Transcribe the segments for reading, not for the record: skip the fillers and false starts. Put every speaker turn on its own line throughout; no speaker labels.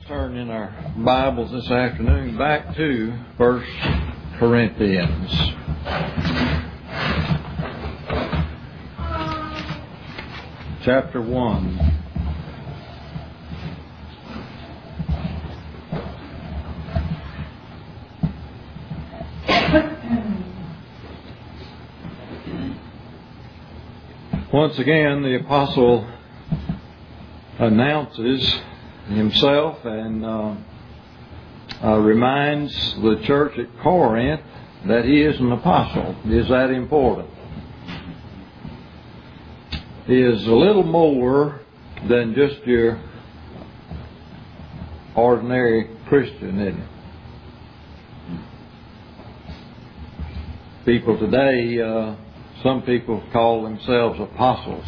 Turn in our Bibles this afternoon back to 1 Corinthians. Chapter 1. Once again, the apostle announces himself and reminds the church at Corinth that he is an apostle. Is that important? He is a little more than just your ordinary Christian, isn't it? People today, some people call themselves apostles.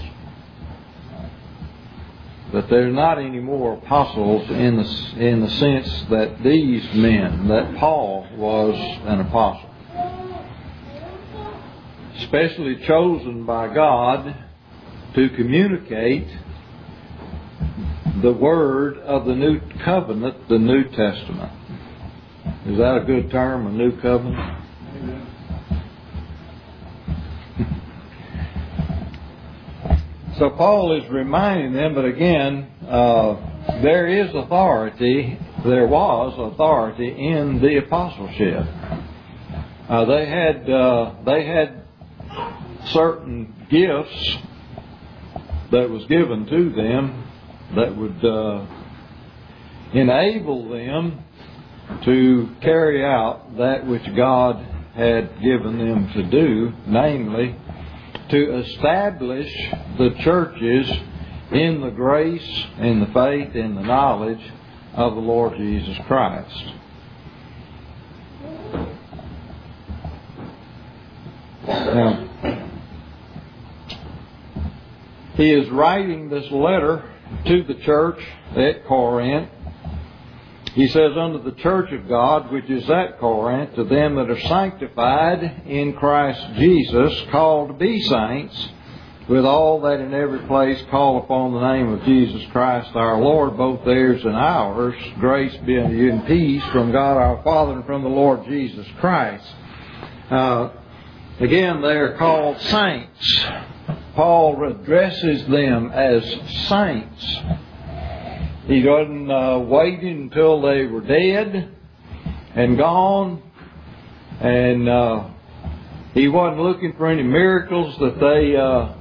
But they're not any more apostles in the sense that these men, that Paul was an apostle. Especially chosen by God to communicate the word of the new covenant, the New Testament. Is that a good term, a new covenant? So Paul is reminding them, but again, there was authority in the apostleship. They had certain gifts that was given to them that would enable them to carry out that which God had given them to do, namely, to establish the churches in the grace and the faith and the knowledge of the Lord Jesus Christ. Now, he is writing this letter to the church at Corinth. He says, unto the church of God, which is at Corinth, to them that are sanctified in Christ Jesus, called to be saints, with all that in every place call upon the name of Jesus Christ our Lord, both theirs and ours. Grace be unto you and peace from God our Father and from the Lord Jesus Christ. Again, they are called saints. Paul addresses them as saints. He wasn't waiting until they were dead and gone. And he wasn't looking for any miracles that they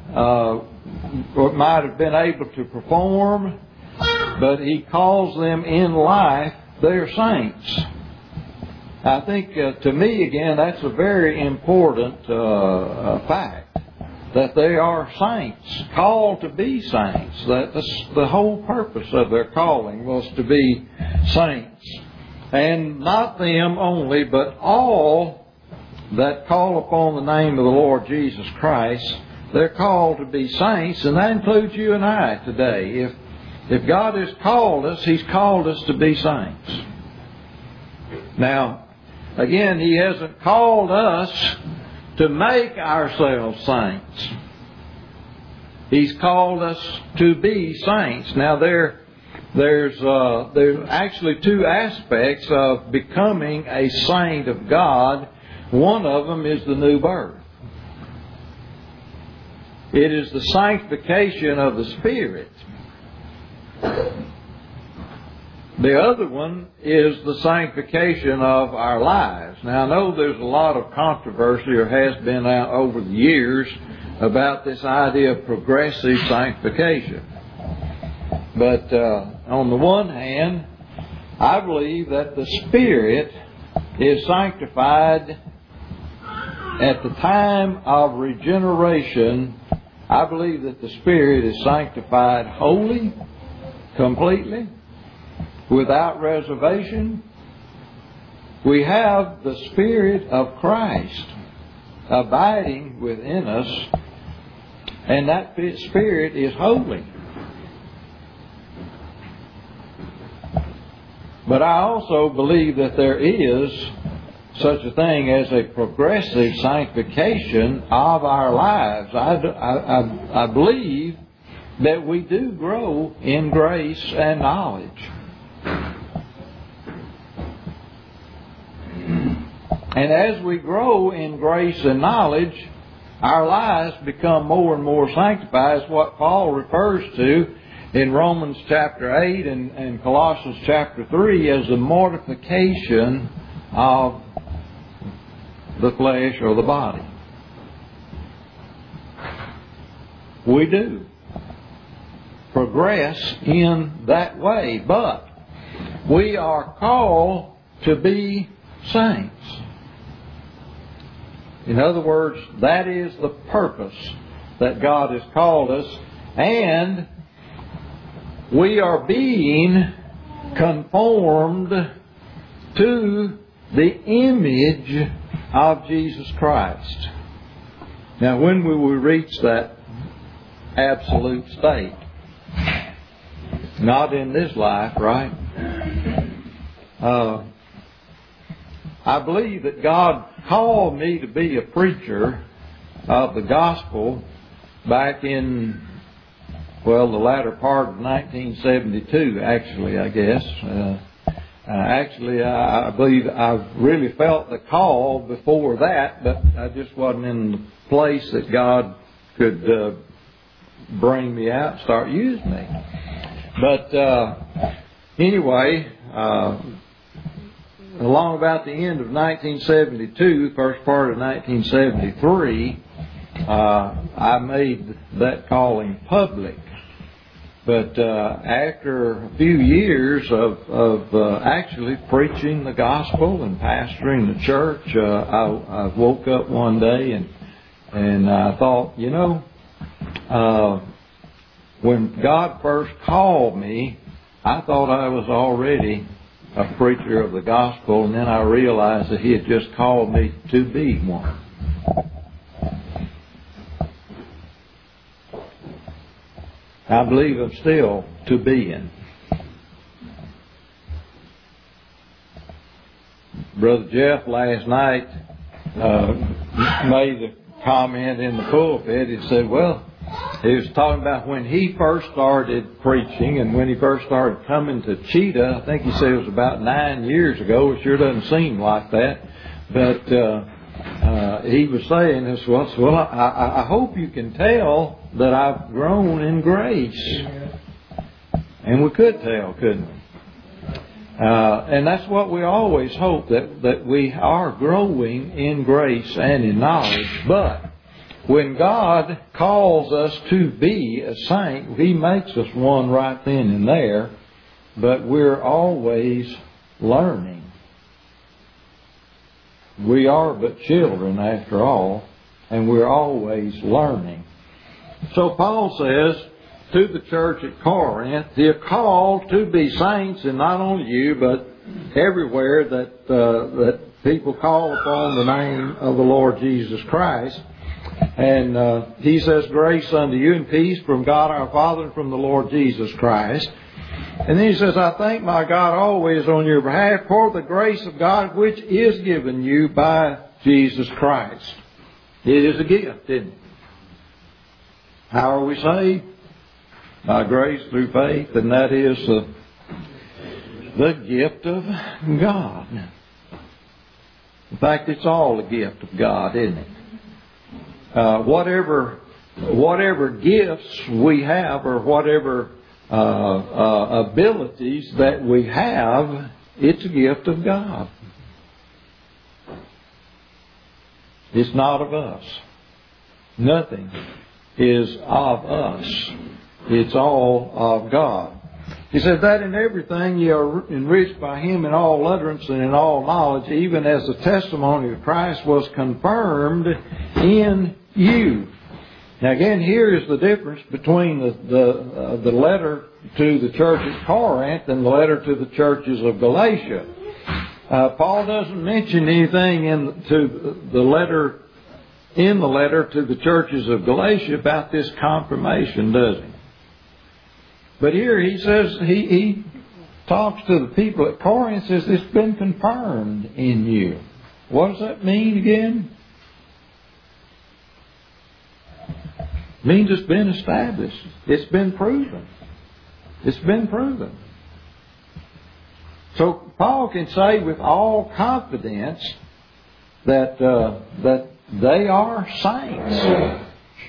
might have been able to perform. But he calls them in life, they're saints. I think to me, again, that's a very important fact. That they are saints, called to be saints. That the whole purpose of their calling was to be saints. And not them only, but all that call upon the name of the Lord Jesus Christ, they're called to be saints, and that includes you and I today. If God has called us, He's called us to be saints. Now, again, He hasn't called us to make ourselves saints. He's called us to be saints. Now there's actually two aspects of becoming a saint of God. One of them is the new birth. It is the sanctification of the Spirit. The other one is the sanctification of our lives. Now, I know there's a lot of controversy, or has been out over the years, about this idea of progressive sanctification. But on the one hand, I believe that the Spirit is sanctified at the time of regeneration. I believe that the Spirit is sanctified wholly, completely, without reservation. We have the Spirit of Christ abiding within us, and that Spirit is holy. But I also believe that there is such a thing as a progressive sanctification of our lives. I believe that we do grow in grace and knowledge. And as we grow in grace and knowledge, our lives become more and more sanctified. It's what Paul refers to in Romans chapter 8 and Colossians chapter 3 as the mortification of the flesh or the body. We do progress in that way, but we are called to be saints. In other words, that is the purpose that God has called us, and we are being conformed to the image of Jesus Christ. Now, when will we reach that absolute state? Not in this life, right? I believe that God called me to be a preacher of the gospel back in, well, the latter part of 1972, actually, I guess. I believe I really felt the call before that, but I just wasn't in the place that God could bring me out and start using me. But anyway, along about the end of 1972, first part of 1973, I made that calling public. But after a few years of actually preaching the gospel and pastoring the church, I woke up one day and I thought, when God first called me, I thought I was already a preacher of the gospel, and then I realized that He had just called me to be one. I believe I'm still to being. Brother Jeff last night made a comment in the pulpit. He said, well, he was talking about when he first started preaching and when he first started coming to Cheetah. I think he said it was about 9 years ago. It sure doesn't seem like that. But he was saying this, well, I hope you can tell that I've grown in grace. And we could tell, couldn't we? And that's what we always hope, that we are growing in grace and in knowledge. But when God calls us to be a saint, He makes us one right then and there, but we're always learning. We are but children after all, and we're always learning. So Paul says to the church at Corinth, you're called to be saints, and not only you, but everywhere that people call upon the name of the Lord Jesus Christ. And he says, grace unto you and peace from God our Father and from the Lord Jesus Christ. And then he says, I thank my God always on your behalf for the grace of God which is given you by Jesus Christ. It is a gift, isn't it? How are we saved? By grace through faith, and that is the gift of God. In fact, it's all a gift of God, isn't it? Whatever gifts we have or whatever abilities that we have, it's a gift of God. It's not of us. Nothing is of us. It's all of God. He said that in everything you are enriched by Him in all utterance and in all knowledge, even as the testimony of Christ was confirmed in you. Now again, here is the difference between the letter to the church at Corinth and the letter to the churches of Galatia. Paul doesn't mention anything in the letter to the churches of Galatia about this confirmation, does he? But here he says, he talks to the people at Corinth and says, it's been confirmed in you. What does that mean again? It means it's been established. It's been proven. It's been proven. So Paul can say with all confidence that they are saints.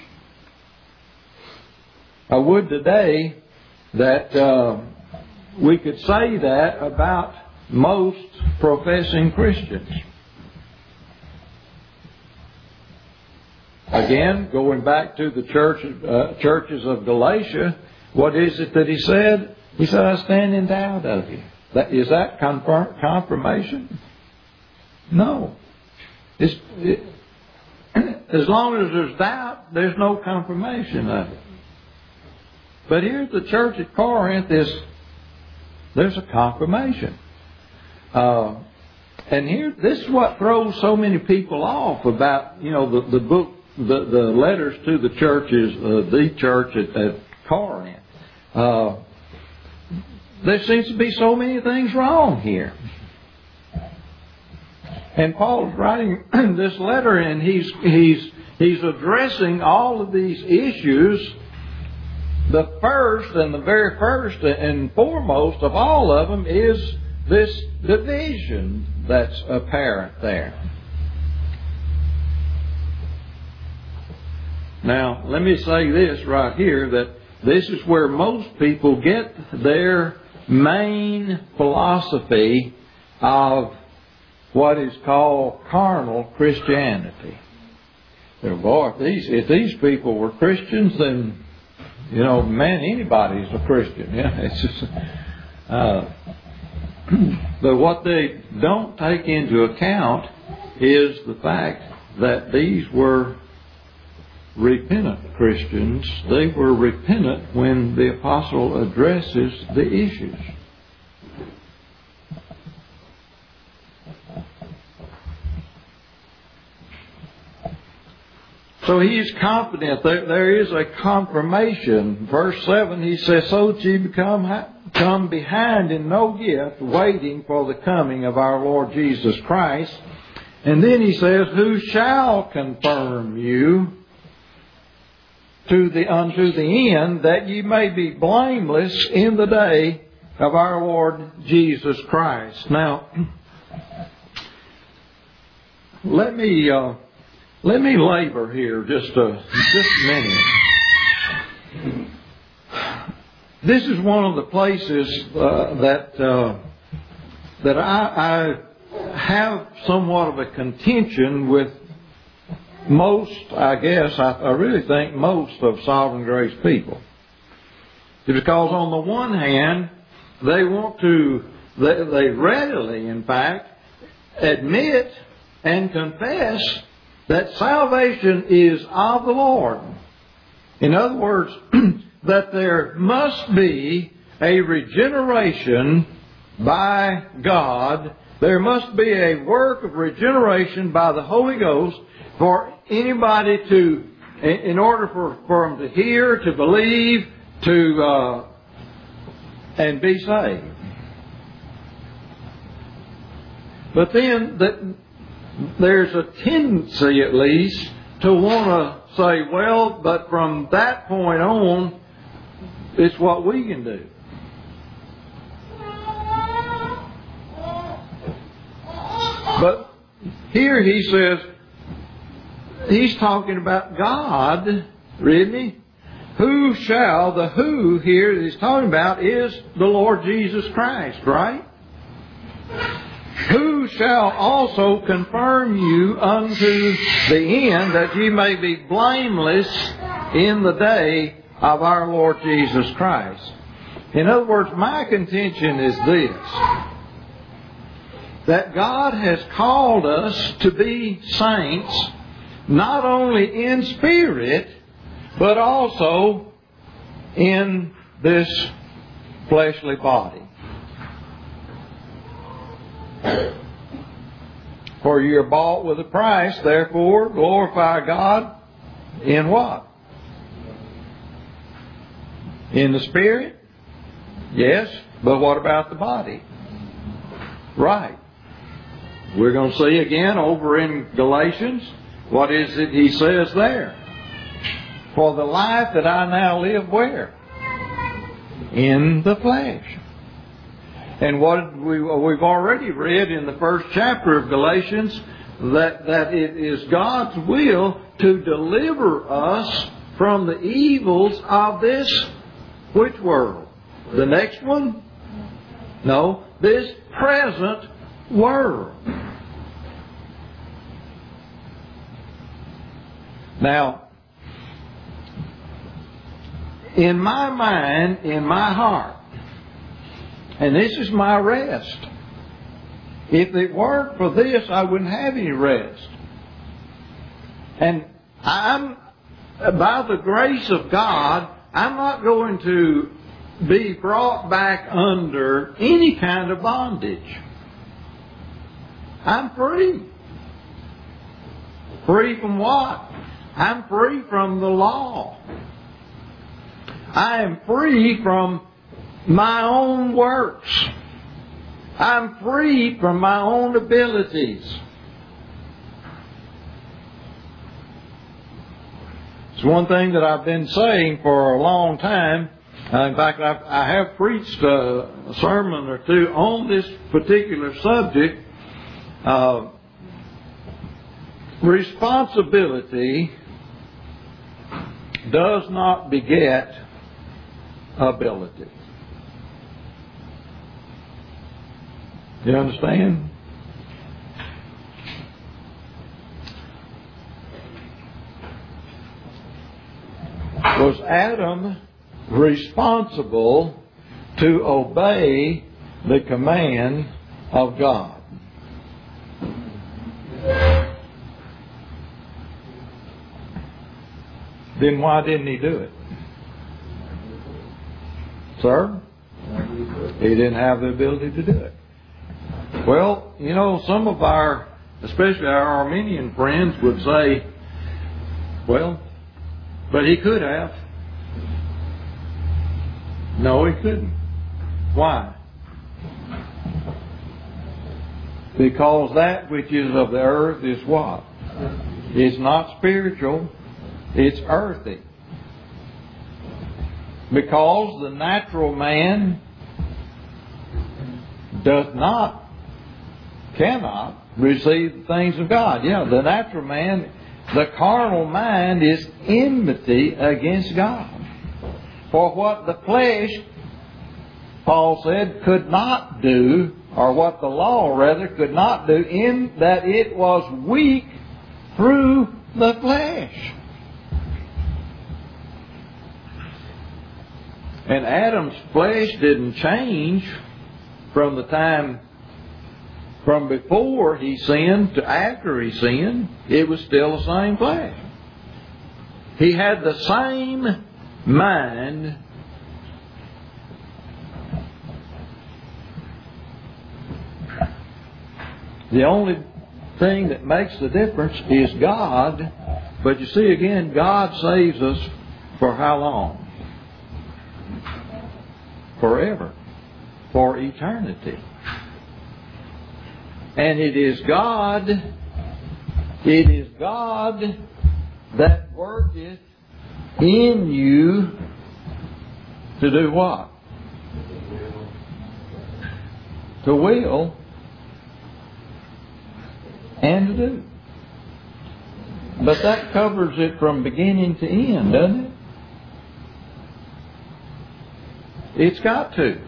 I would today that we could say that about most professing Christians. Again, going back to the churches of Galatia, what is it that he said? He said, I stand in doubt of you. Is that confirmation? No. As long as there's doubt, there's no confirmation of it. But here at the church at Corinth, there's a confirmation. And here, this is what throws so many people off about, the book, the letters to the churches, the church at Corinth. There seems to be so many things wrong here. And Paul's writing this letter, and he's addressing all of these issues. The first and the very first and foremost of all of them is this division that's apparent there. Now, let me say this right here, that this is where most people get their main philosophy of what is called carnal Christianity. Boy, if these people were Christians, then, man, anybody's a Christian. Yeah, it's just, but what they don't take into account is the fact that these were repentant Christians. They were repentant when the apostle addresses the issues. So he is confident that there is a confirmation. Verse 7, he says, so that ye come behind in no gift, waiting for the coming of our Lord Jesus Christ. And then he says, who shall confirm you unto the end, that ye may be blameless in the day of our Lord Jesus Christ. Now, let me labor here just a minute. This is one of the places that I have somewhat of a contention with most, I guess, I really think most of Sovereign Grace people. It's because on the one hand, they readily, in fact, admit and confess that salvation is of the Lord. In other words, that there must be a regeneration by God. There must be a work of regeneration by the Holy Ghost for anybody in order for them to hear, to believe, and be saved. But then there's a tendency, at least, to want to say, well, but from that point on, it's what we can do. But here he says, he's talking about God, isn't he? The who here that he's talking about is the Lord Jesus Christ, right? Who shall also confirm you unto the end, that ye may be blameless in the day of our Lord Jesus Christ. In other words, my contention is this, that God has called us to be saints, not only in spirit, but also in this fleshly body. For you are bought with a price, therefore glorify God in what? In the spirit? Yes, but what about the body? Right. We're going to see again over in Galatians, what is it he says there? For the life that I now live where? In the flesh. And we've already read in the first chapter of Galatians that it is God's will to deliver us from the evils of this which world? The next one? No, this present world. Now, in my mind, in my heart, and this is my rest. If it weren't for this, I wouldn't have any rest. And by the grace of God, I'm not going to be brought back under any kind of bondage. I'm free. Free from what? I'm free from the law. I am free from my own works. I'm free from my own abilities. It's one thing that I've been saying for a long time. In fact, I have preached a sermon or two on this particular subject. Responsibility does not beget ability. You understand? Was Adam responsible to obey the command of God? Then why didn't he do it? Sir? He didn't have the ability to do it. Well, you know, some of our, especially our Armenian friends, would say, well, but he could have. No, he couldn't. Why? Because that which is of the earth is what? It's not spiritual, it's earthy. Because the natural man cannot receive the things of God. Yeah, the natural man, the carnal mind is enmity against God. For what the flesh, Paul said, could not do, or what the law rather could not do, in that it was weak through the flesh. And Adam's flesh didn't change from the time from before he sinned to after he sinned. It was still the same flesh. He had the same mind. The only thing that makes the difference is God. But you see again, God saves us for how long? Forever. For eternity. And it is God that worketh in you to do what? To will and to do. But that covers it from beginning to end, doesn't it? It's got to.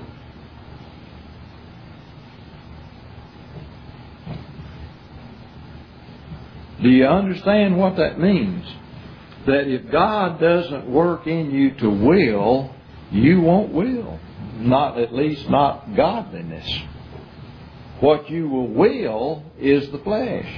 Do you understand what that means? That if God doesn't work in you to will, you won't will. Not, at least not godliness. What you will is the flesh.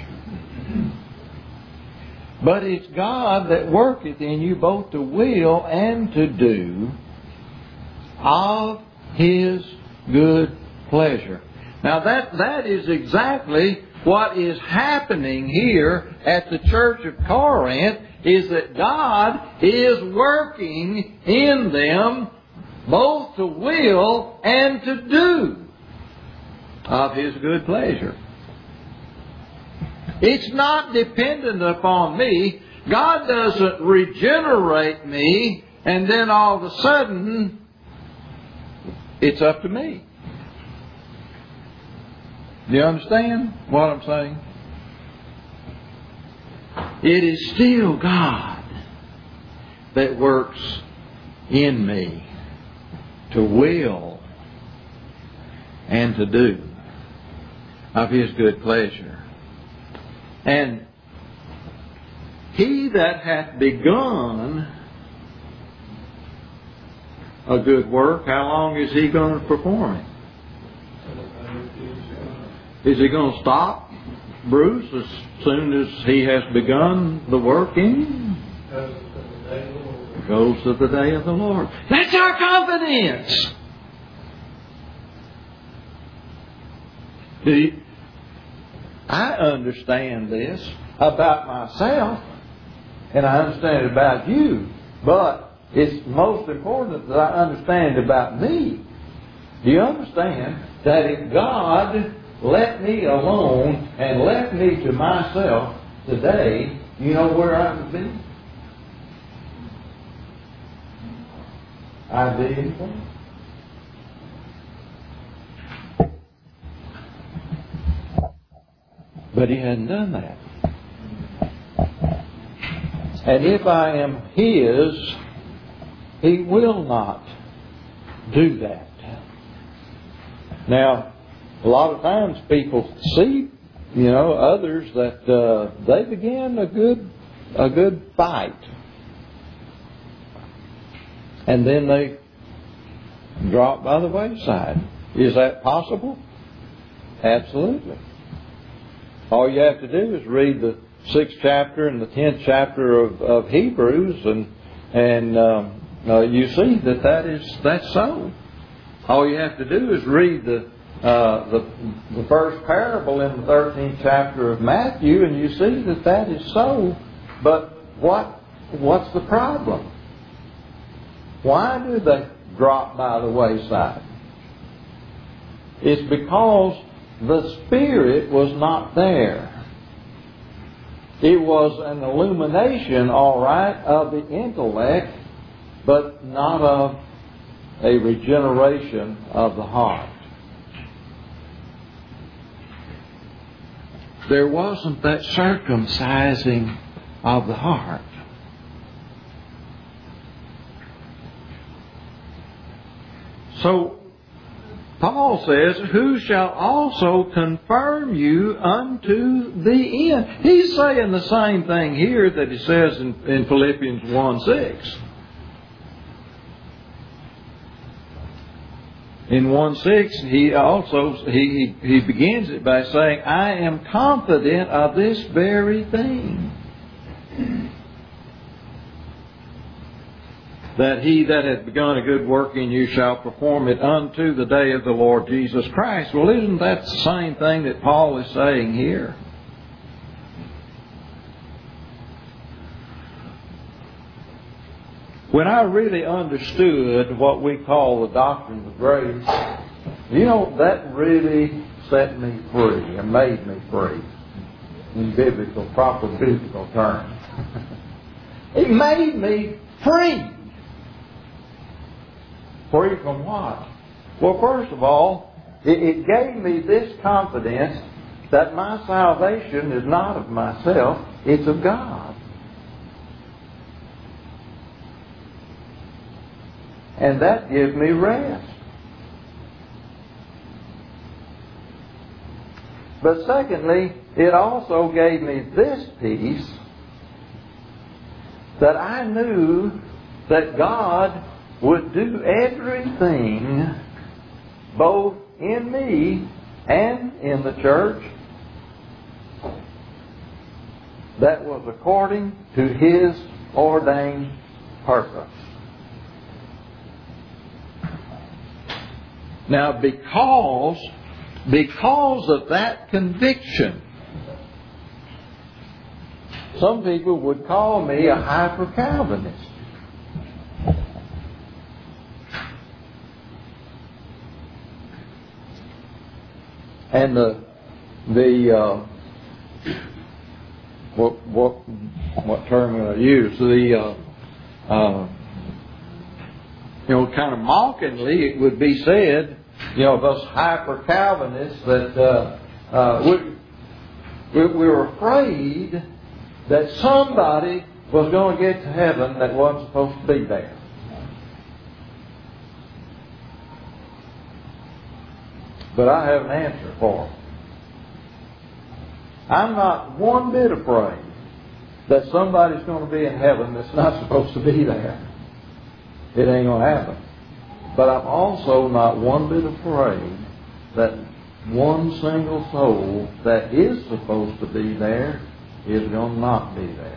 But it's God that worketh in you both to will and to do of His good pleasure. Now that is exactly what is happening here at the church of Corinth, is that God is working in them both to will and to do of His good pleasure. It's not dependent upon me. God doesn't regenerate me and then all of a sudden it's up to me. Do you understand what I'm saying? It is still God that works in me to will and to do of His good pleasure. And He that hath begun a good work, how long is He going to perform it? Is He going to stop, Bruce, as soon as He has begun the work in you? Goes to the day of the Lord. That's our confidence. I understand this about myself, and I understand it about you, but it's most important that I understand about me. Do you understand that if God let me alone and left me to myself today, you know where I would be? I'd be in front. But He hadn't done that. And if I am His, He will not do that. Now, a lot of times people see, others that they begin a good fight, and then they drop by the wayside. Is that possible? Absolutely. All you have to do is read the 6th chapter and the 10th chapter of Hebrews, and you see that's so. All you have to do is read the first parable in the 13th chapter of Matthew, and you see that is so. But what's the problem? Why do they drop by the wayside? It's because the Spirit was not there. It was an illumination, all right, of the intellect, but not of a regeneration of the heart. There wasn't that circumcising of the heart. So, Paul says, who shall also confirm you unto the end. He's saying the same thing here that he says in Philippians 1:6. In 1:6, he begins it by saying, I am confident of this very thing, that He that hath begun a good work in you shall perform it unto the day of the Lord Jesus Christ. Well, isn't that the same thing that Paul is saying here? When I really understood what we call the doctrine of grace, that really set me free and made me free in proper biblical terms. It made me free. Free from what? Well, first of all, it gave me this confidence that my salvation is not of myself, it's of God. And that gives me rest. But secondly, it also gave me this peace, that I knew that God would do everything, both in me and in the church, that was according to His ordained purpose. Now, because of that conviction, some people would call me a hyper-Calvinist. And what term will I use? Kind of mockingly, it would be said, of us hyper-Calvinists, that we were afraid that somebody was going to get to heaven that wasn't supposed to be there. But I have an answer for it. I'm not one bit afraid that somebody's going to be in heaven that's not supposed to be there. It ain't going to happen. But I'm also not one bit afraid that one single soul that is supposed to be there is going to not be there.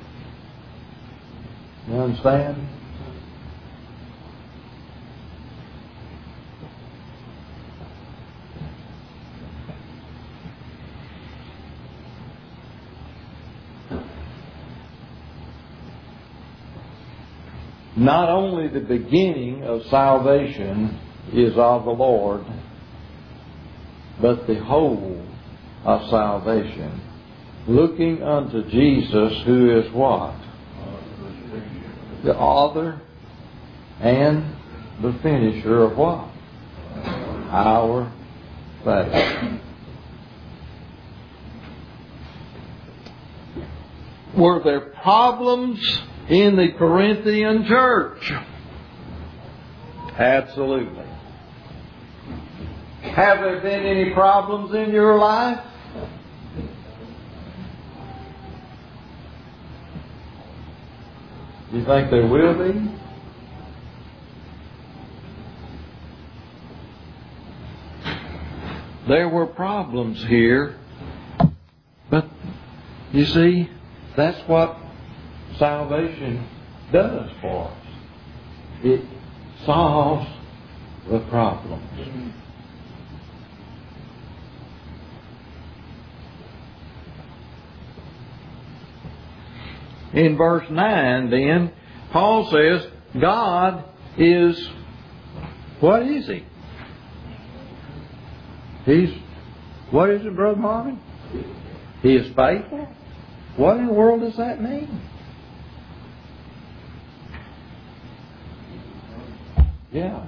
You understand? Not only the beginning of salvation is of the Lord, but the whole of salvation, looking unto Jesus, who is what? The author and the finisher of what? Our faith. Were there problems in the Corinthian church? Absolutely. Have there been any problems in your life? You think there will be? There were problems here, but you see, that's what salvation does for us. It solves the problems. In verse 9 then, Paul says, God is, what is He? What is it, Brother Marvin? He is faithful? What in the world does that mean? Yeah.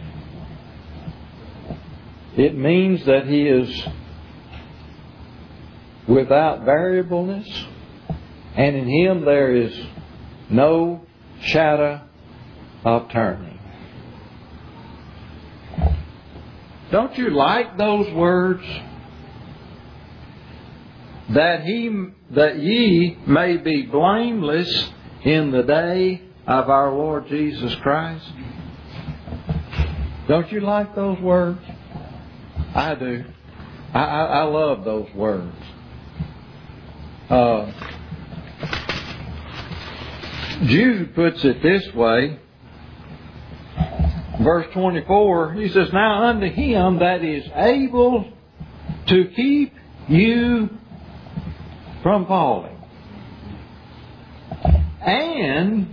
It means that He is without variableness, and in Him there is no shadow of turning. Don't you like those words? That ye may be blameless in the day of our Lord Jesus Christ. Don't you like those words? I do. I love those words. Jude puts it this way. Verse 24, he says, Now unto Him that is able to keep you from falling, and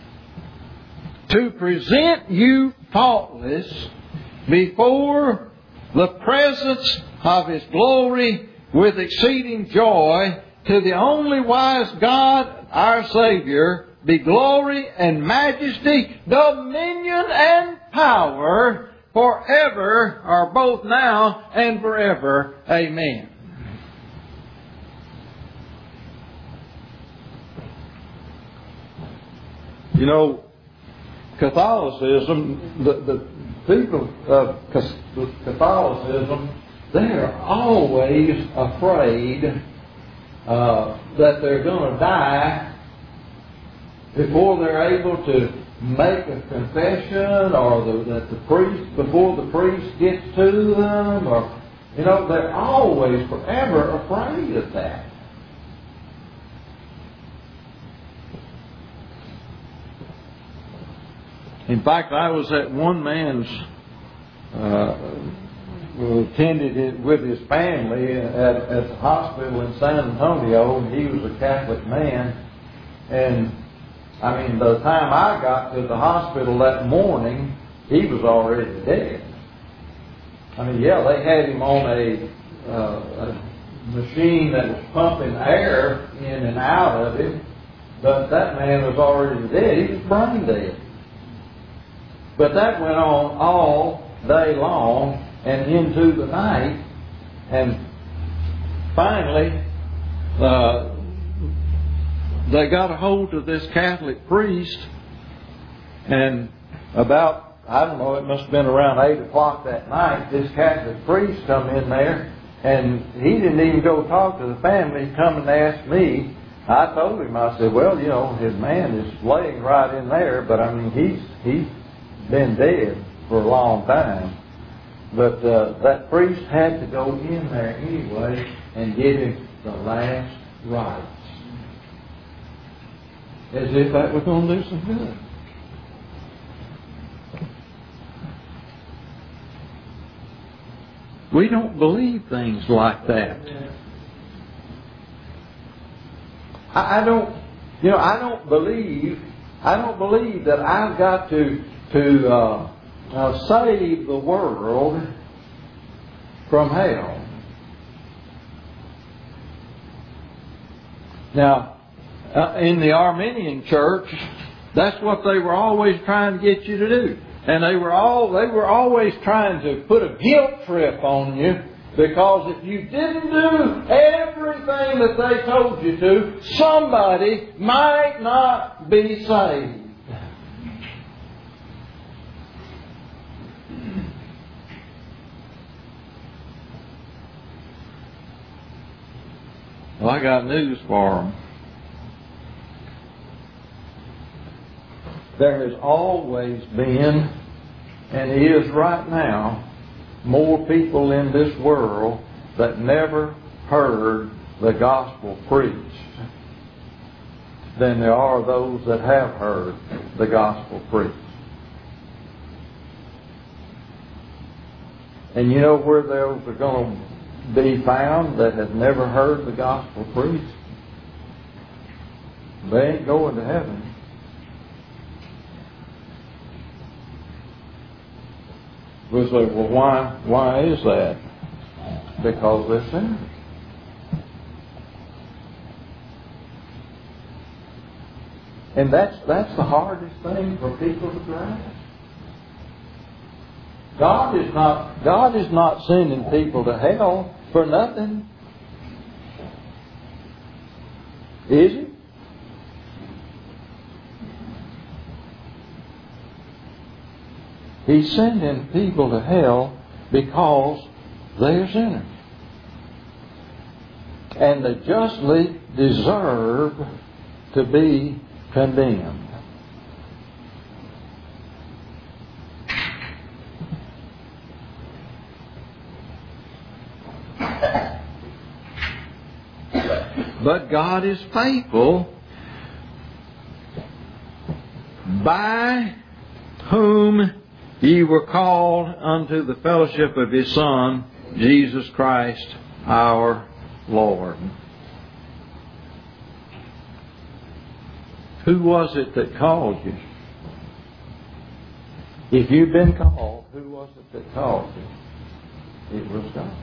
to present you faultless before the presence of His glory with exceeding joy, to the only wise God, our Savior, be glory and majesty, dominion and power forever, or both now and forever. Amen. You know, Catholicism, the people of Catholicism, they're always afraid that they're going to die before they're able to make a confession, or that the priest, before the priest gets to them, or, you know, they're always forever afraid of that. In fact, I was at one man's, attended it with his family at the hospital in San Antonio, and he was a Catholic man. And, I mean, by the time I got to the hospital that morning, he was already dead. I mean, yeah, they had him on a machine that was pumping air in and out of him, but that man was already dead. He was brain dead. But that went on all day long and into the night. And finally, they got a hold of this Catholic priest, and about, I don't know, it must have been around 8 o'clock that night, this Catholic priest come in there, and he didn't even go talk to the family. He come and asked me. I told him, I said, well, you know, his man is laying right in there, but I mean, he's been dead for a long time. But that priest had to go in there anyway and give him the last rites. As if that was going to do some good. We don't believe things like that. I don't believe that I've got to save the world from hell. Now, in the Arminian church, that's what they were always trying to get you to do. And they were always trying to put a guilt trip on you, because if you didn't do everything that they told you to, somebody might not be saved. Well, I got news for them. There has always been, and is right now, more people in this world that never heard the gospel preached than there are those that have heard the gospel preached. And you know where those are going to be found that have never heard the gospel preached? They ain't going to heaven. We'll say, well, why is that? Because they're sinners. And that's the hardest thing for people to grasp. God is not sending people to hell for nothing. Is He? He's sending people to hell because they're sinners. And they justly deserve to be condemned. But God is faithful, by whom ye were called unto the fellowship of His Son, Jesus Christ our Lord. Who was it that called you? If you've been called, who was it that called you? It was God.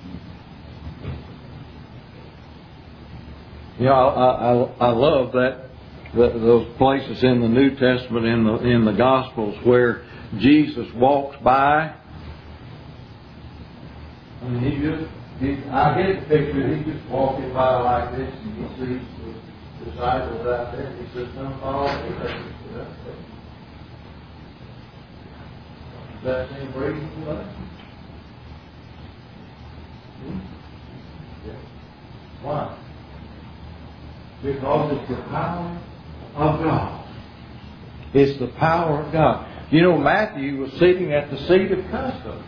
You know, I love that those places in the New Testament, in the Gospels, where Jesus walks by. I mean, I get the picture. He's just walking by like this, and he sees the disciples out there, and he says, "Come follow me." Does that seem reasonable? Yeah. Why? Because it's the power of God. It's the power of God. You know, Matthew was sitting at the seat of custom.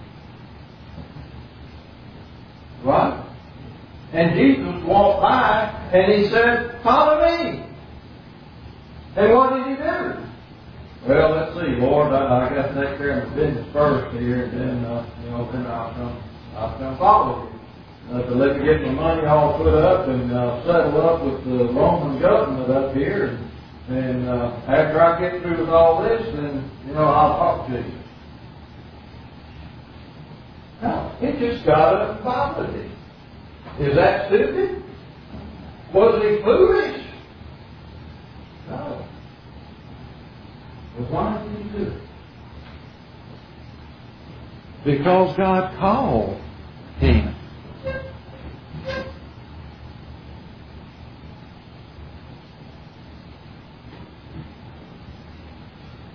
Right? And Jesus walked by and He said, "Follow me." And what did He do? Well, let's see, Lord, I got to take care of my business first here, and then, then I'll come follow you. To let me get my money all put up and settle up with the Roman government up here. And after I get through with all this, then, I'll talk to you. No, he just got up and followed Him. Is that stupid? Was he foolish? No. But why did he do it? Because God called him.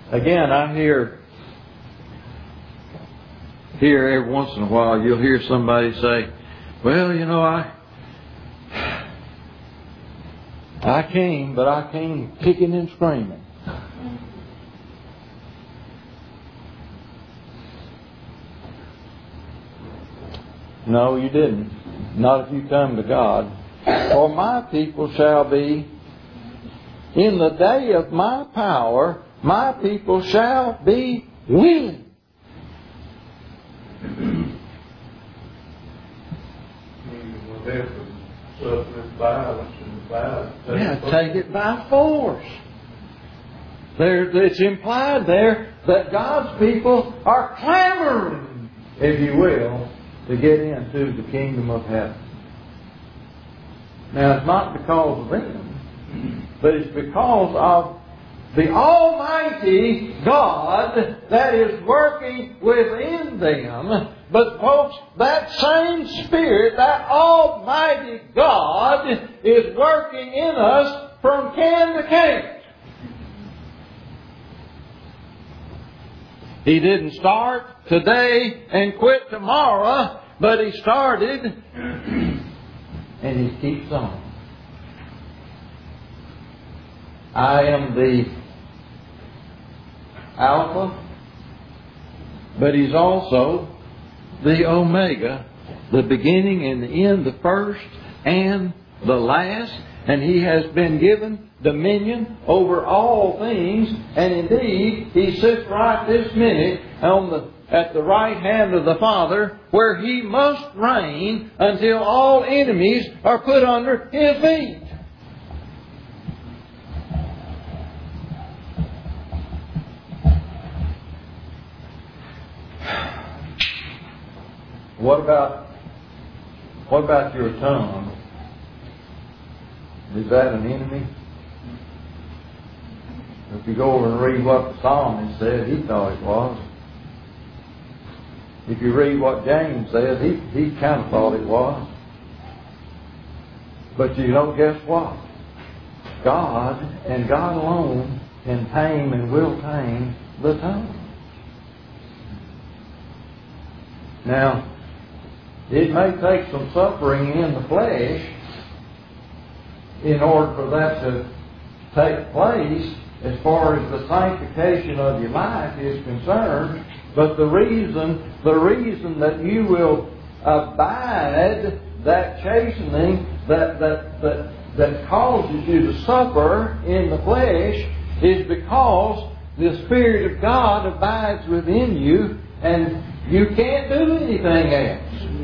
Again, I hear every once in a while, you'll hear somebody say, well, you know, I came, but I came kicking and screaming. No, you didn't. Not if you come to God. For my people shall be, in the day of my power, my people shall be willing. Yeah, take it by force. It's implied there that God's people are clamoring, if you will, to get into the kingdom of heaven. Now, it's not because of them, but it's because of the Almighty God that is working within them. But folks, that same Spirit, that Almighty God, is working in us from can to can. He didn't start today and quit tomorrow, but He started and He keeps on. I am the Alpha, but He's also the Omega, the beginning and the end, the first and the last. And He has been given dominion over all things. And indeed, He sits right this minute at the right hand of the Father, where He must reign until all enemies are put under His feet. What about your tongue? Is that an enemy? If you go over and read what the psalmist said, he thought it was. If you read what James says, he kind of thought it was. But you know, guess what? God and God alone can tame and will tame the tongue. Now, it may take some suffering in the flesh in order for that to take place as far as the sanctification of your life is concerned. But the reason that you will abide that chastening that causes you to suffer in the flesh is because the Spirit of God abides within you, and you can't do anything else.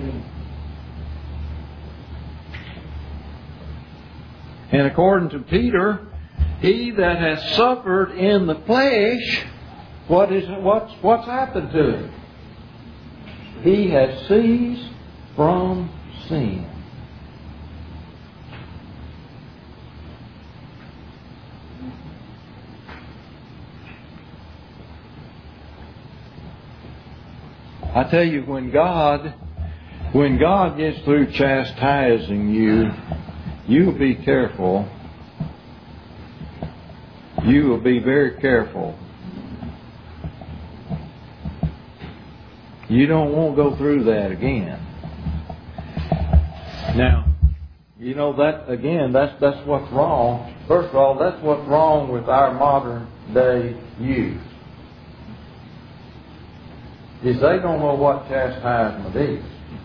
And according to Peter, he that has suffered in the flesh, what's happened to him? He has ceased from sin. I tell you, when God gets through chastising you, you will be careful. You will be very careful. You don't want to go through that again. Now, you know that again. That's what's wrong. First of all, that's what's wrong with our modern day youth. Is they don't know what chastisement is.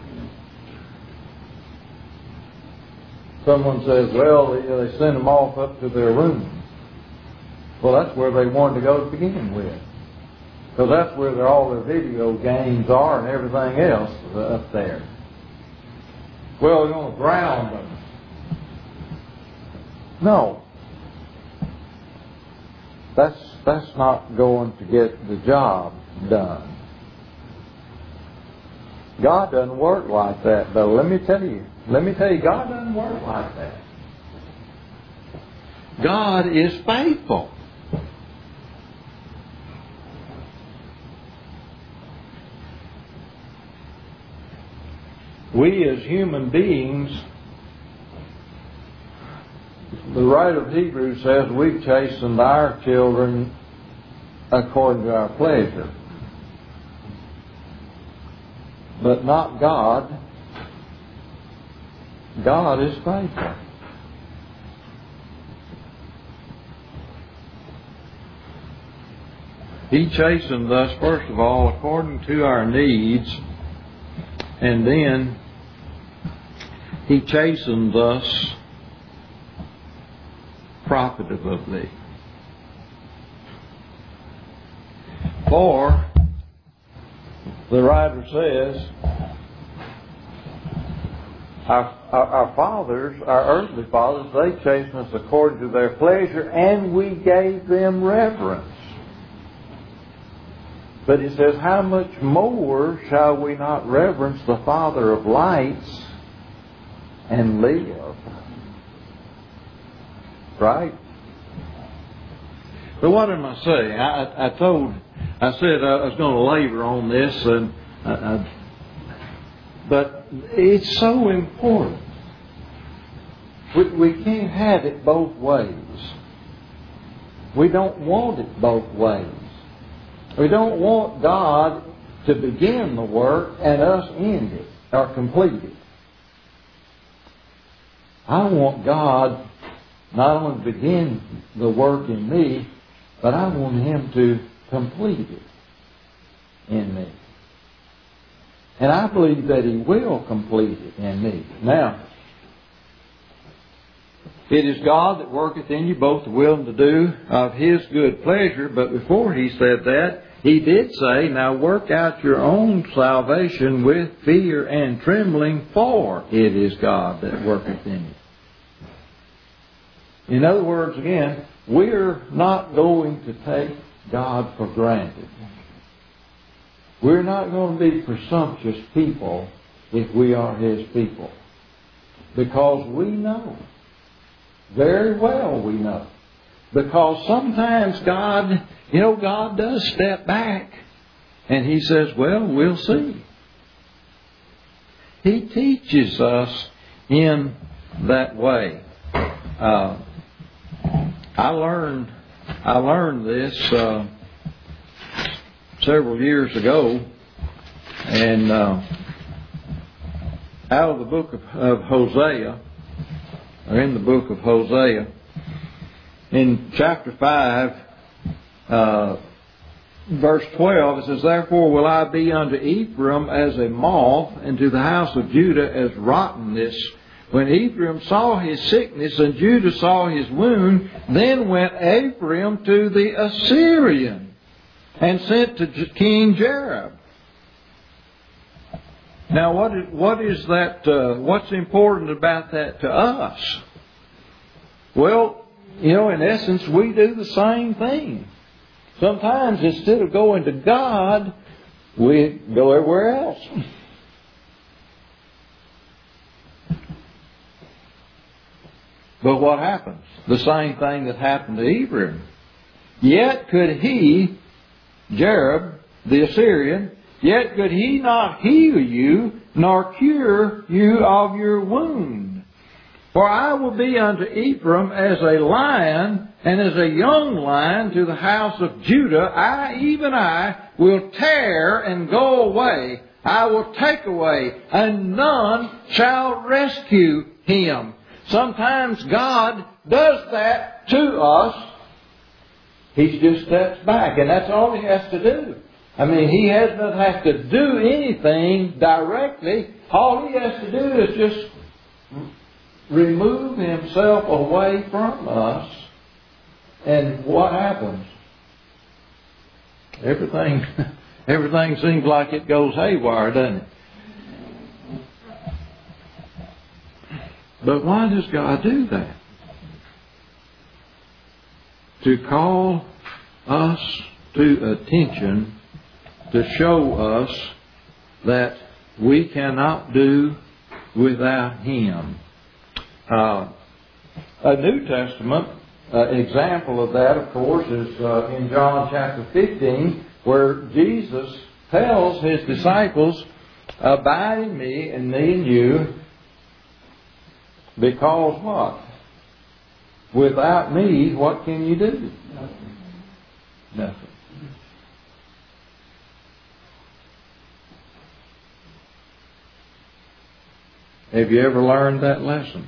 Someone says, well, they send them off up to their room. Well, that's where they wanted to go to begin with. Because that's where all their video games are and everything else up there. Well, we're going to ground them. No. That's not going to get the job done. God doesn't work like that, though. Let me tell you, God doesn't work like that. God is faithful. We as human beings, the writer of Hebrews says we've chastened our children according to our pleasure. But not God. God is faithful. He chastened us, first of all, according to our needs, and then He chastened us profitably. For, the writer says, our fathers, our earthly fathers, they chastened us according to their pleasure, and we gave them reverence. But he says, how much more shall we not reverence the Father of lights and live? Right? But what am I saying? I said I was going to labor on this, but it's so important. We can't have it both ways. We don't want it both ways. We don't want God to begin the work and us end it or complete it. I want God not only to begin the work in me, but I want Him to complete it in me. And I believe that He will complete it in me. Now, it is God that worketh in you both the will and to do of His good pleasure. But before He said that, He did say, now work out your own salvation with fear and trembling, for it is God that worketh in you. In other words, again, we're not going to take God for granted. We're not going to be presumptuous people if we are His people. Because we know. Very well we know. Because sometimes God does step back and He says, well, we'll see. He teaches us in that way. I learned this several years ago, and out of the book of Hosea, or in the book of Hosea, in chapter 5, verse 12, it says, therefore will I be unto Ephraim as a moth, and to the house of Judah as rottenness. When Ephraim saw his sickness and Judah saw his wound, then went Ephraim to the Assyrian and sent to King Jareb. Now, what is that? What's important about that to us? Well, in essence, we do the same thing. Sometimes instead of going to God, we go everywhere else. But what happens? The same thing that happened to Ephraim. Yet could he, Jareb, the Assyrian, yet could he not heal you, nor cure you of your wound. For I will be unto Ephraim as a lion, and as a young lion to the house of Judah. Even I, will tear and go away. I will take away, and none shall rescue him. Sometimes God does that to us. He just steps back, and that's all He has to do. He doesn't have to do anything directly. All He has to do is just remove Himself away from us. And what happens? Everything seems like it goes haywire, doesn't it? But why does God do that? To call us to attention, to show us that we cannot do without Him. A New Testament example of that, of course, is in John chapter 15, where Jesus tells His disciples, abide in me and me in you, because what? Without me, what can you do? Nothing. Have you ever learned that lesson?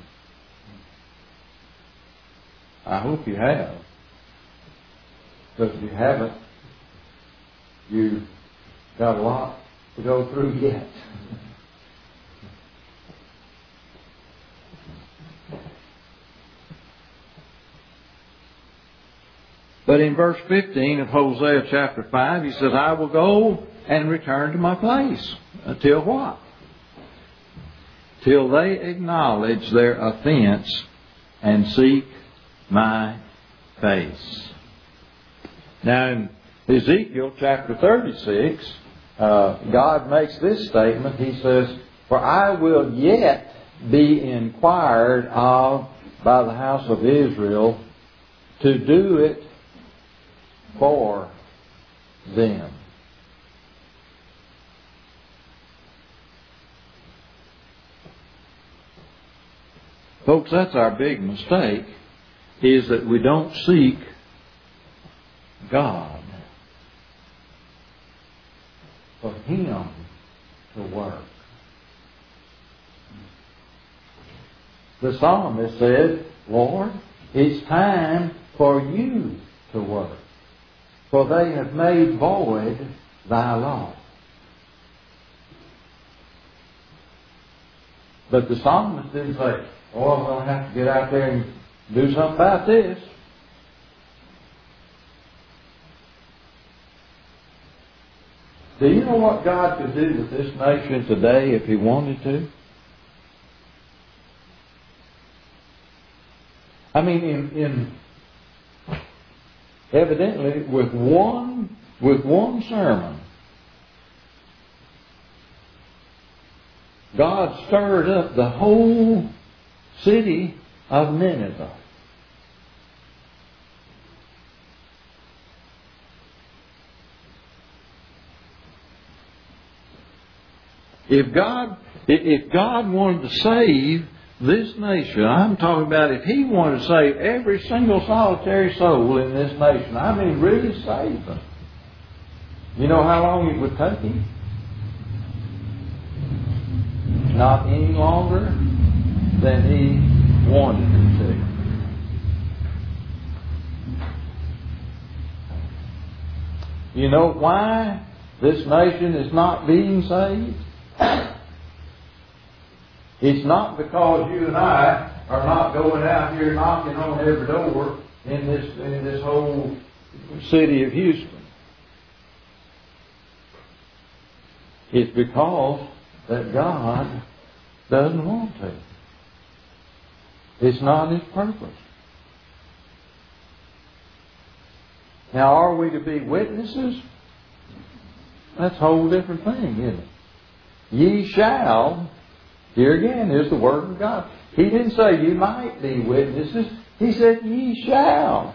I hope you have. Because if you haven't, you've got a lot to go through yet. But in verse 15 of Hosea chapter 5, he says, I will go and return to my place. Until what? Till they acknowledge their offense and seek my face. Now in Ezekiel chapter 36, God makes this statement. He says, for I will yet be inquired of by the house of Israel to do it for them. Folks, that's our big mistake, is that we don't seek God for Him to work. The psalmist said, Lord, it's time for you to work, for they have made void thy law. But the psalmist didn't say, oh, I'm going to have to get out there and do something about this. Do you know what God could do with this nation today if He wanted to? I mean, evidently with one sermon, God stirred up the whole city of Nineveh. If God wanted to save this nation, I'm talking about if He wanted to save every single solitary soul in this nation, I mean really save them, you know how long it would take Him? Not any longer than He wanted Him to. You know why this nation is not being saved? It's not because you and I are not going out here knocking on every door in this whole city of Houston. It's because that God doesn't want to. It's not His purpose. Now, are we to be witnesses? That's a whole different thing, isn't it? Ye shall, here again is the Word of God. He didn't say you might be witnesses. He said ye shall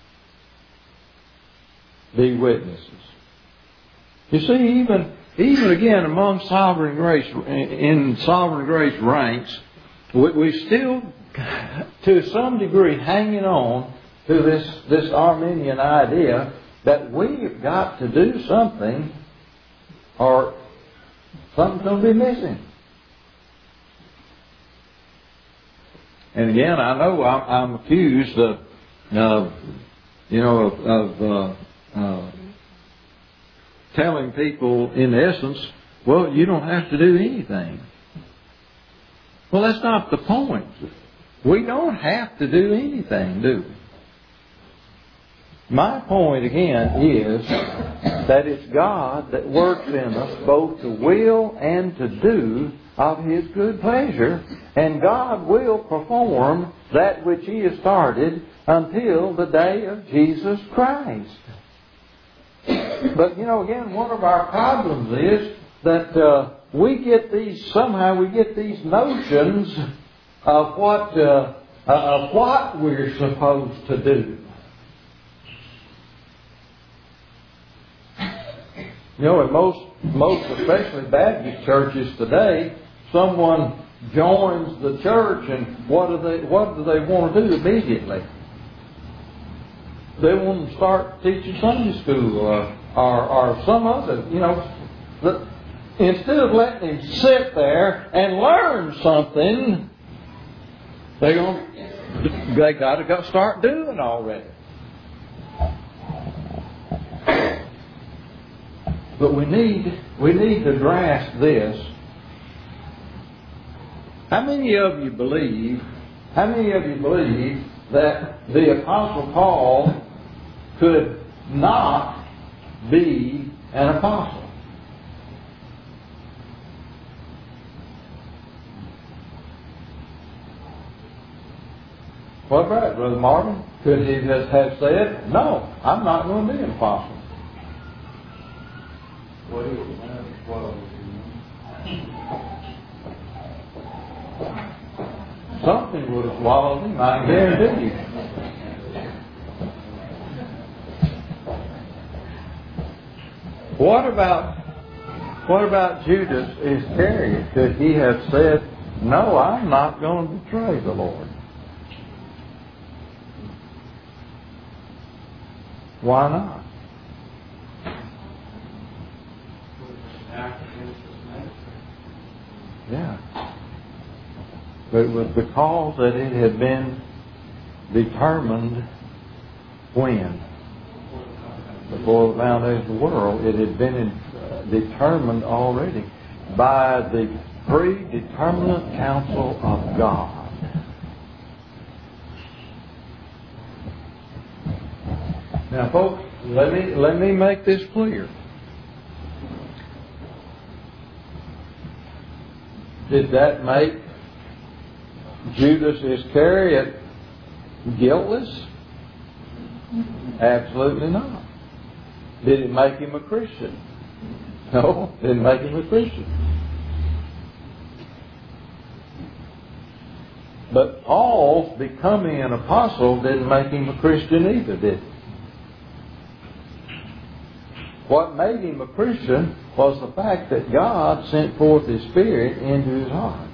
be witnesses. You see, even again among sovereign grace, in sovereign grace ranks, we still, to some degree, hanging on to this Arminian idea that we've got to do something or something's going to be missing. And again, I know I'm accused of telling people, in essence, well, you don't have to do anything. Well, that's not the point. We don't have to do anything, do we? My point again is that it's God that works in us both to will and to do of His good pleasure, and God will perform that which He has started until the day of Jesus Christ. But, again, one of our problems is that we get these notions of what we're supposed to do. In most especially Baptist churches today, someone joins the church and what do they want to do immediately? they want to start teaching Sunday school or some other, instead of letting him sit there and learn something, they got to start doing already. But we need to grasp this. How many of you believe that the Apostle Paul could not be an apostle? What about it, Brother Marvin? Could he just have said, no, I'm not going to be an apostle? Something would have swallowed him, I guarantee you. What about Judas Iscariot? Could he have said, no, I'm not going to betray the Lord? Why not? Yeah. But it was because that it had been determined when? Before the foundation of the world, it had been determined already by the predeterminate counsel of God. Now, folks, let me make this clear. Did that make Judas Iscariot guiltless? Absolutely not. Did it make him a Christian? No, it didn't make him a Christian. But Paul becoming an apostle didn't make him a Christian either, did it? What made him a Christian was the fact that God sent forth His Spirit into his heart.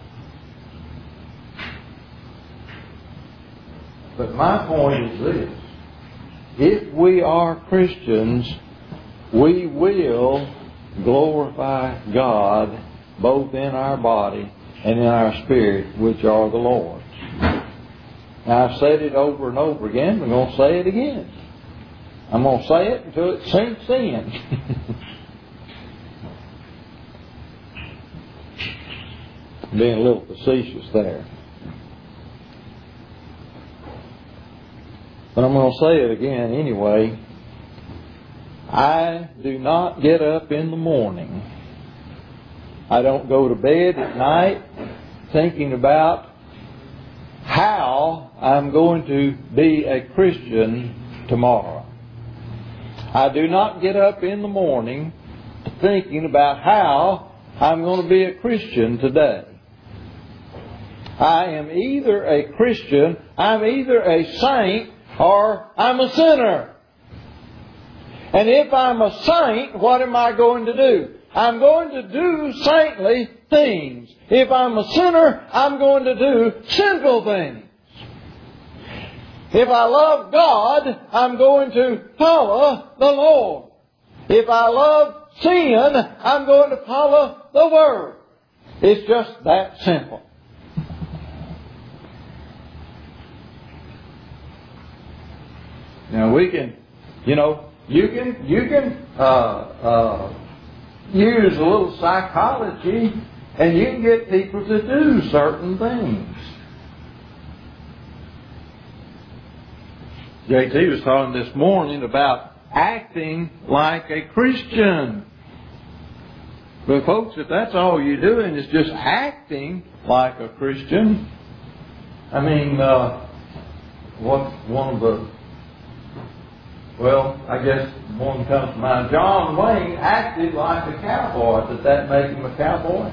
But my point is this. If we are Christians, we will glorify God both in our body and in our spirit, which are the Lord's. Now, I've said it over and over again. I'm going to say it again. I'm going to say it until it sinks in. Being a little facetious there. But I'm going to say it again anyway. I do not get up in the morning. I don't go to bed at night thinking about how I'm going to be a Christian tomorrow. I do not get up in the morning thinking about how I'm going to be a Christian today. I am either a Christian, I'm either a saint, or I'm a sinner. And if I'm a saint, what am I going to do? I'm going to do saintly things. If I'm a sinner, I'm going to do sinful things. If I love God, I'm going to follow the Lord. If I love sin, I'm going to follow the Word. It's just that simple. Now we can, you can use a little psychology and you can get people to do certain things. JT was talking this morning about acting like a Christian. But folks, if that's all you're doing is just acting like a Christian, I mean, what's one of the... Well, I guess one comes to mind. John Wayne acted like a cowboy. Did that make him a cowboy?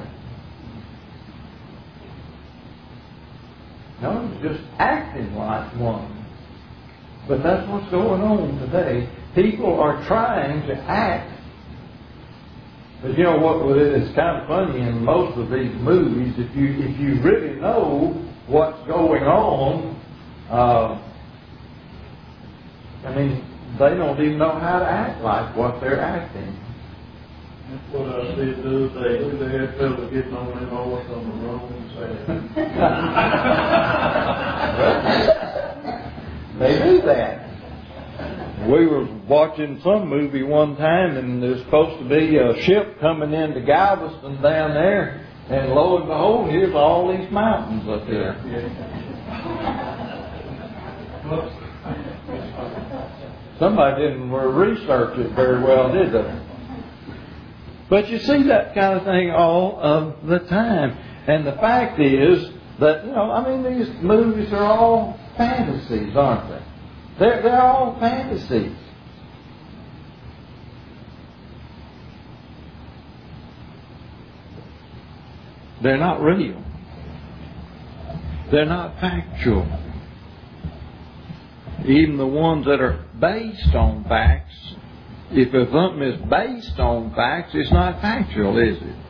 No, he was just acting like one. But that's what's going on today. People are trying to act. But you know what? It's kind of funny in most of these movies. If you really know what's going on, I mean, they don't even know how to act like what they're acting.
That's what I see the other day. Look at that fella getting on that horse on the wrong side.
They do that. We were watching some movie one time, and there's supposed to be a ship coming into Galveston down there, and lo and behold, here's all these mountains up here. Somebody didn't research it very well, did they? But you see that kind of thing all of the time. And the fact is that, these movies are all fantasies, aren't they? They're all fantasies. They're not real. They're not factual. Even the ones that are based on facts, if something is based on facts, it's not factual, is it?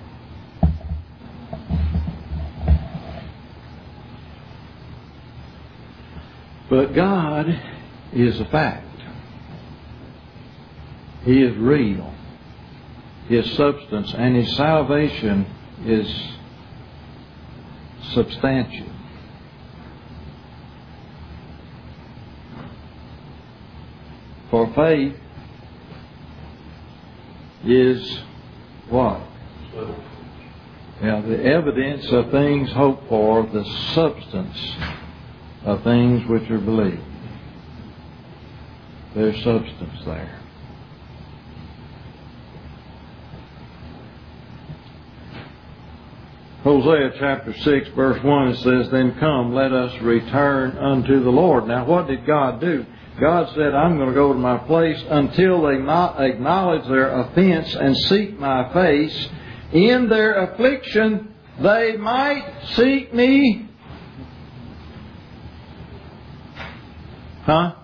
But God is a fact. He is real. His substance and His salvation is substantial. For faith is what? The evidence of things hoped for, the substance of things which are believed. There's substance there. Hosea chapter 6 verse 1, it says, "Then come, let us return unto the Lord." Now what did God do? God said, "I'm going to go to my place until they not acknowledge their offense and seek my face. In their affliction they might seek me." Huh?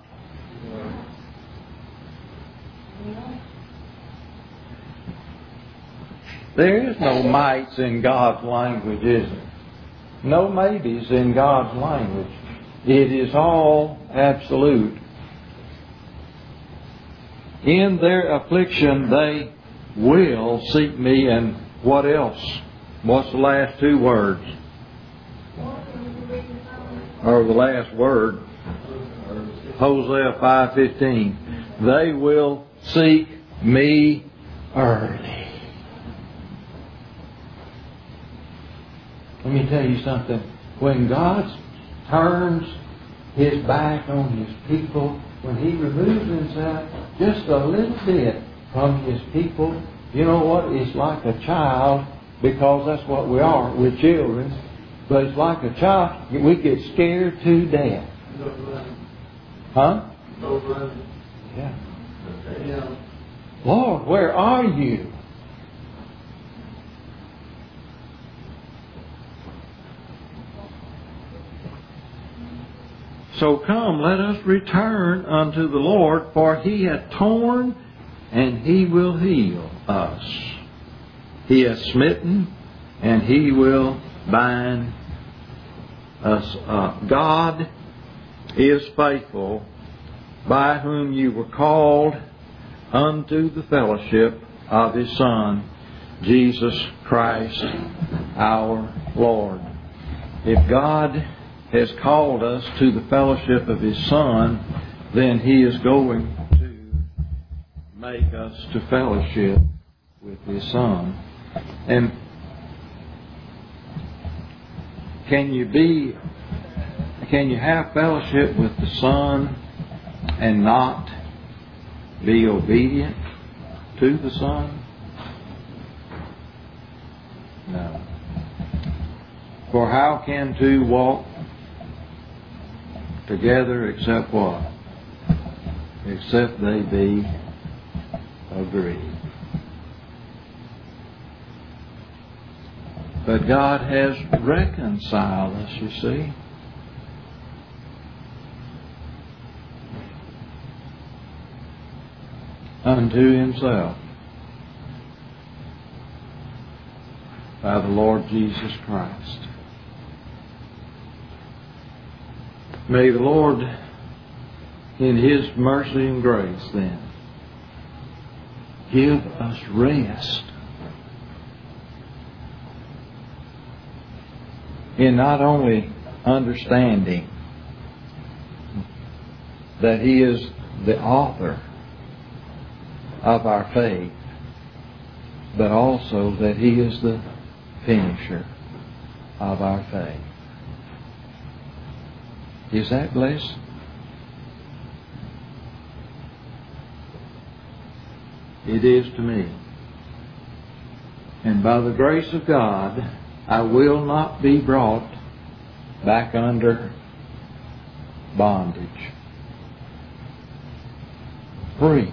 There is no mights in God's language, is there? No maybes in God's language. It is all absolute. In their affliction they will seek me. And what else? What's the last two words? Or the last word? Hosea 5:15. They will seek me early. Let me tell you something. When God turns His back on His people, when He removes Himself just a little bit from His people, you know what? It's like a child, because that's what we are. We're children. But it's like a child. We get scared to death. Huh? Yeah. Lord, where are you? So come, let us return unto the Lord, for He hath torn, and He will heal us. He hath smitten, and He will bind us up. God is faithful, by whom you were called unto the fellowship of His Son, Jesus Christ our Lord. If God has called us to the fellowship of His Son, then He is going to make us to fellowship with His Son. And can you have fellowship with the Son and not be obedient to the Son? No. For how can two walk together except what? Except they be agreed. But God has reconciled us, you see. Unto Himself by the Lord Jesus Christ. May the Lord in His mercy and grace then give us rest in not only understanding that He is the author of our faith, but also that He is the finisher of our faith. Is that blessed? It is to me. And by the grace of God, I will not be brought back under bondage. Free.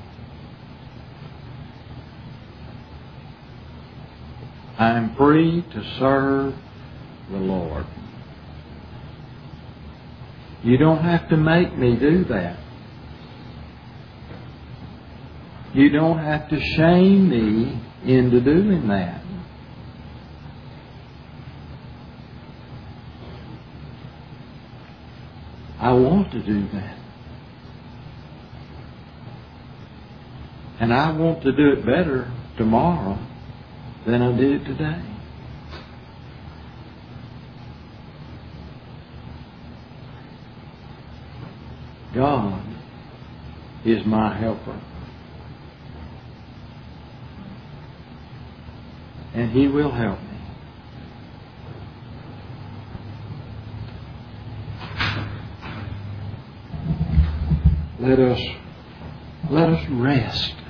I am free to serve the Lord. You don't have to make me do that. You don't have to shame me into doing that. I want to do that. And I want to do it better tomorrow than I did today. God is my helper. And He will help me. Let us rest